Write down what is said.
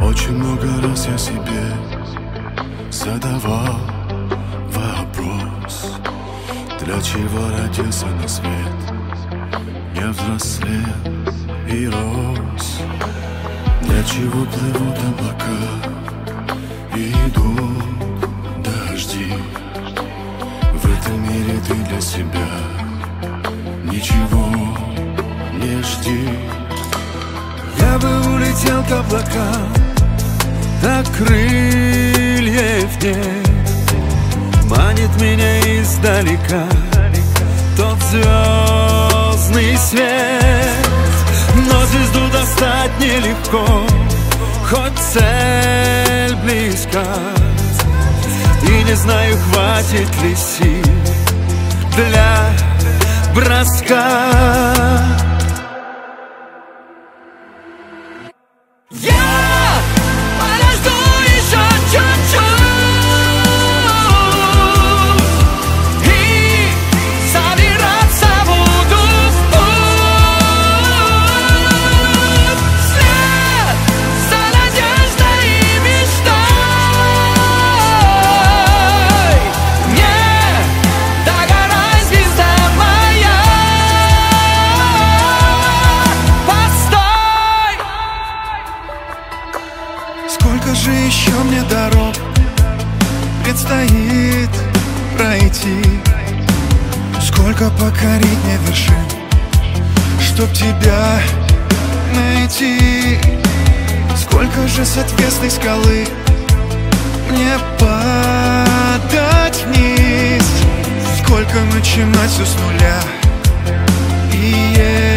Очень много раз я себе задавал вопрос: для чего родился на свет, я взрослел и рос? Для чего плывут облака и идут дожди? В этом мире ты для себя ничего не жди. Я бы улетел к облакам, так крыльев нет. Манит меня издалека тот звездный свет. Но звезду достать нелегко, хоть цель близка. И не знаю, хватит ли сил для броска. Сколько же еще мне дорог предстоит пройти? Сколько покорить мне вершин, чтоб тебя найти? Сколько же с отвесной скалы мне падать вниз? Сколько начинать все с нуля и